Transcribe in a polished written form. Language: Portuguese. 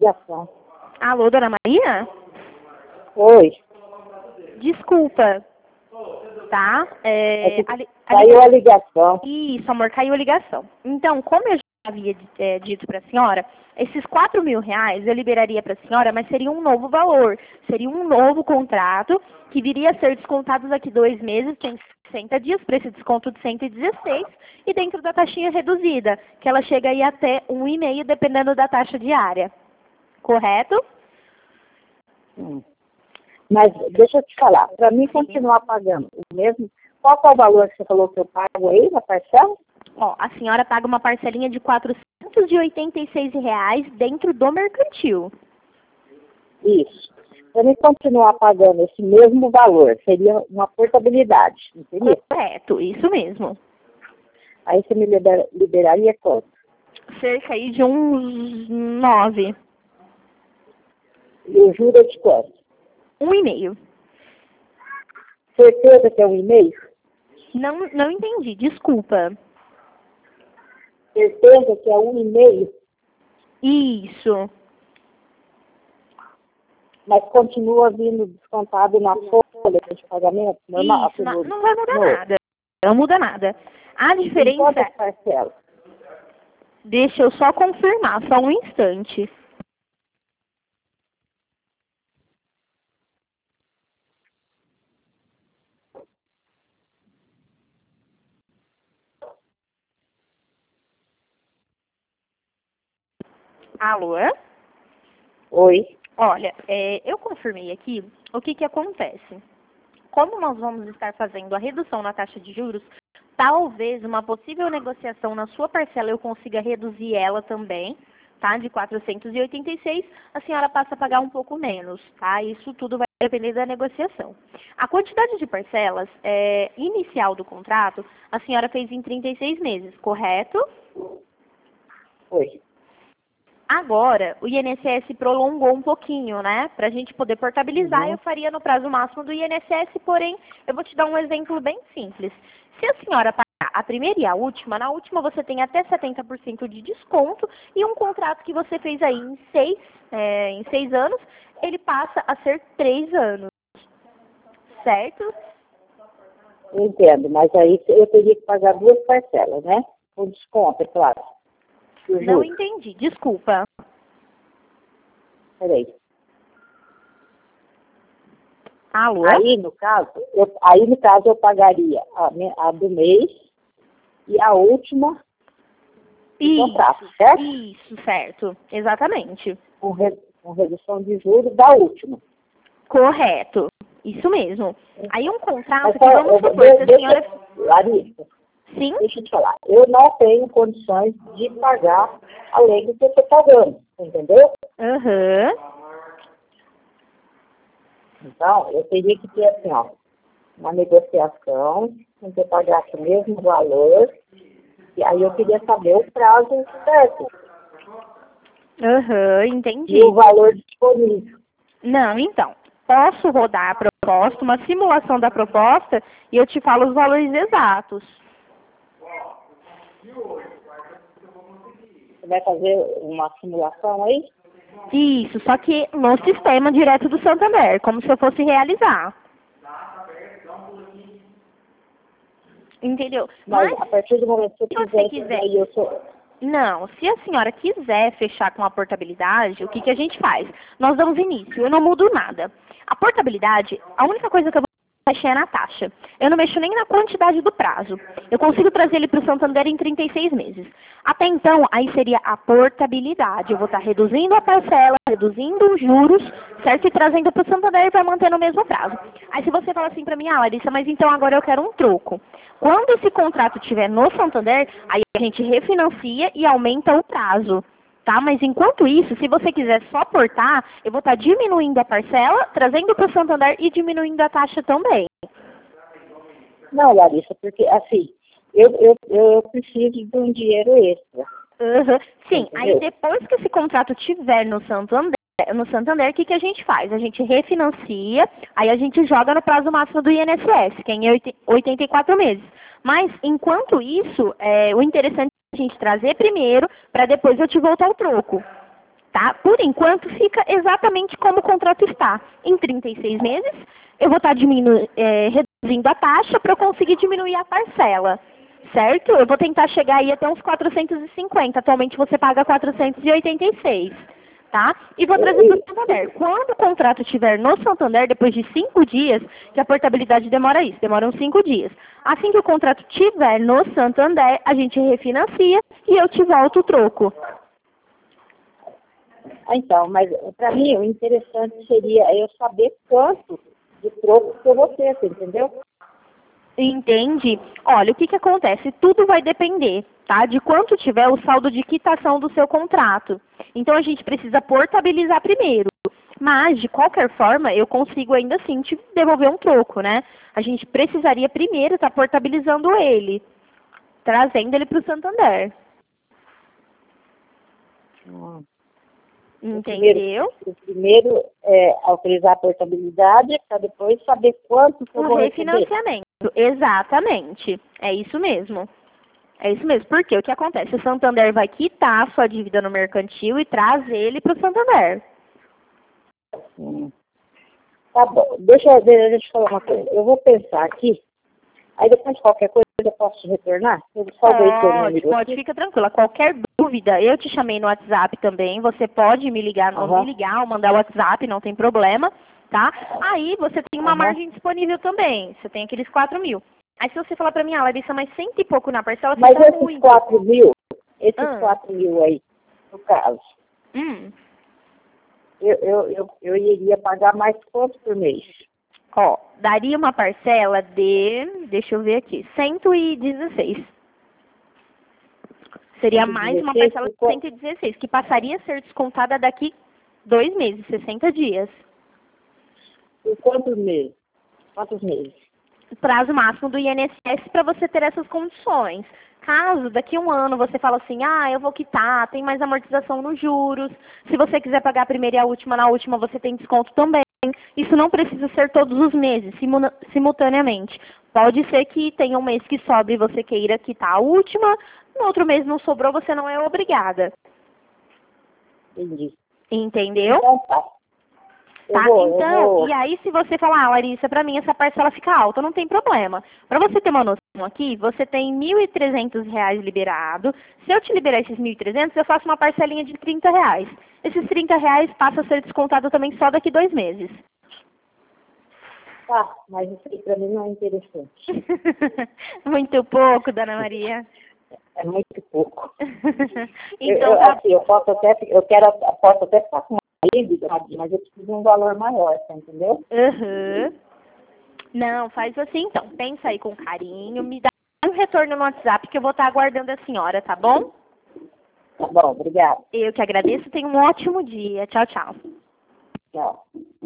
ligação. Alô, dona Maria? Oi. Desculpa, tá? Caiu a ligação. Isso, amor, caiu a ligação. Então, como eu já havia dito para a senhora, esses R$ 4.000 eu liberaria para a senhora, mas seria um novo valor. Seria um novo contrato que viria a ser descontado daqui 2 meses, tem 60 dias, para esse desconto de 116, e dentro da taxinha reduzida, que ela chega aí até 1,5, dependendo da taxa diária. Correto? Mas deixa eu te falar, para mim continuar pagando o mesmo, qual que é o valor que você falou que eu pago aí na parcela? Ó, a senhora paga uma parcelinha de R$ 486 dentro do mercantil. Isso. Para mim continuar pagando esse mesmo valor, seria uma portabilidade, entendeu? Correto, isso mesmo. Aí você me liberaria quanto? Cerca aí de uns 9. E o juro é de quanto? 1,5. Certeza que é 1,5? Não entendi, desculpa. Certeza que é 1,5? Isso. Mas continua vindo descontado na folha de pagamento normal? Isso, não vai mudar nada. Não muda nada. A diferença... Quantas parcelas? Deixa eu só confirmar, só um instante. Alô? Oi. Olha, eu confirmei aqui o que acontece. Como nós vamos estar fazendo a redução na taxa de juros, talvez uma possível negociação na sua parcela eu consiga reduzir ela também, tá? De 486, a senhora passa a pagar um pouco menos, tá? Isso tudo vai depender da negociação. A quantidade de parcelas inicial do contrato, a senhora fez em 36 meses, correto? Oi. Agora, o INSS prolongou um pouquinho, né? Para a gente poder portabilizar, eu faria no prazo máximo do INSS, porém, eu vou te dar um exemplo bem simples. Se a senhora pagar a primeira e a última, na última você tem até 70% de desconto e um contrato que você fez aí em 6 anos, ele passa a ser 3 anos, certo? Entendo, mas aí eu teria que pagar 2 parcelas, né? Com desconto, é claro. Não entendi, desculpa. Peraí. Alô? Aí, no caso, eu pagaria a do mês e a última do contrato, certo? Isso, certo. Exatamente. Com redução de juros da última. Correto. Isso mesmo. Aí um contrato que Mas, vamos supor que a senhora... Larissa, Sim? deixa eu te falar. Eu não tenho condições de pagar além do que eu estou pagando, entendeu? Aham. Então, eu teria que ter, assim, ó, uma negociação, com que eu pagasse o mesmo valor, e aí eu queria saber o prazo certo. Aham, entendi. E o valor disponível. Não, então, posso rodar a proposta, uma simulação da proposta, e eu te falo os valores exatos. Você vai fazer uma simulação aí? Isso, só que no sistema direto do Santander, como se eu fosse realizar. Entendeu? Mas a partir do momento que se você quiser, aí eu sou... Não, se a senhora quiser fechar com a portabilidade, o que a gente faz? Nós damos início, eu não mudo nada. A portabilidade, a única coisa que eu vou mexer é na taxa. Eu não mexo nem na quantidade do prazo. Eu consigo trazer ele para o Santander em 36 meses. Até então, aí seria a portabilidade. Eu vou estar reduzindo a parcela, reduzindo os juros, certo? E trazendo para o Santander e vai manter no mesmo prazo. Aí se você fala assim para mim, Larissa, mas então agora eu quero um troco. Quando esse contrato estiver no Santander, aí a gente refinancia e aumenta o prazo. Tá? Mas enquanto isso, se você quiser só portar, eu vou estar diminuindo a parcela, trazendo para o Santander e diminuindo a taxa também. Não, Larissa, porque assim, eu preciso de um dinheiro extra. Uhum. Sim, Entendeu? aí depois que esse contrato tiver no Santander, o que a gente faz? A gente refinancia, aí a gente joga no prazo máximo do INSS, que é em 84 meses. Mas, enquanto isso, o interessante é a gente trazer primeiro, para depois eu te voltar o troco. tá? Por enquanto, fica exatamente como o contrato está. Em 36 meses, eu vou estar reduzindo a taxa para eu conseguir diminuir a parcela, certo? Eu vou tentar chegar aí até uns 450. Atualmente você paga 486, tá? E vou trazer para o Santander. Quando o contrato estiver no Santander, depois de 5 dias, que a portabilidade demora isso, demora uns 5 dias. Assim que o contrato estiver no Santander, a gente refinancia e eu te volto o troco. Então, mas para mim o interessante seria eu saber quanto de troco que eu vou ter, você entendeu? Entende? Olha, o que acontece? Tudo vai depender, tá? De quanto tiver o saldo de quitação do seu contrato. Então, a gente precisa portabilizar primeiro. Mas, de qualquer forma, eu consigo ainda assim te devolver um troco, né? A gente precisaria primeiro estar portabilizando ele, trazendo ele para o Santander. Entendeu? O primeiro é autorizar a portabilidade para depois saber quanto que eu O vou receber. refinanciamento. Exatamente. É isso mesmo. É isso mesmo. Porque o que acontece? O Santander vai quitar a sua dívida no mercantil e traz ele para o Santander. Tá bom. Deixa eu falar uma coisa. Eu vou pensar aqui. Aí depois qualquer coisa eu posso te retornar? Eu salvei seu número Pode, aqui. fica tranquila. Qualquer dúvida, eu te chamei no WhatsApp também. Você pode me ligar, Aham. me ligar ou mandar o WhatsApp, não tem problema, tá? Aí você tem uma Aham. margem disponível também. Você tem aqueles 4.000. Aí se você falar pra mim, Larissa, mas 100 e pouco na parcela, Mas fica esses muito. 4.000, esses Ah. 4.000 aí, no caso, eu iria pagar mais quanto por mês? Ó, daria uma parcela de, deixa eu ver aqui, 116. Seria mais uma 116 parcela de por 116, que passaria a ser descontada daqui 2 meses, 60 dias. Por quantos meses? Quantos meses? Prazo máximo do INSS para você ter essas condições. Caso daqui a um ano você fala assim, eu vou quitar, tem mais amortização nos juros, se você quiser pagar a primeira e a última, na última você tem desconto também. Isso não precisa ser todos os meses, simultaneamente. Pode ser que tenha um mês que sobre e você queira quitar a última, no outro mês não sobrou, você não é obrigada. Entendi. Entendeu? Então tá. Tá, e aí se você falar, Larissa, pra mim essa parcela fica alta, não tem problema. Pra você ter uma noção aqui, você tem R$ 1.300 liberado. Se eu te liberar esses 1.300, eu faço uma parcelinha de R$ 30. Esses R$ 30 passam a ser descontado também só daqui 2 meses. Tá, mas isso aí pra mim não é interessante. Muito pouco, Dona Maria. É muito pouco. Então, eu posso até ficar com uma dívida, mas eu preciso de um valor maior, tá, entendeu? Não, faz assim então. Pensa aí com carinho, me dá um retorno no WhatsApp que eu vou estar aguardando a senhora, tá bom? Tá bom, obrigada. Eu que agradeço, tenha um ótimo dia. Tchau, tchau. Tchau.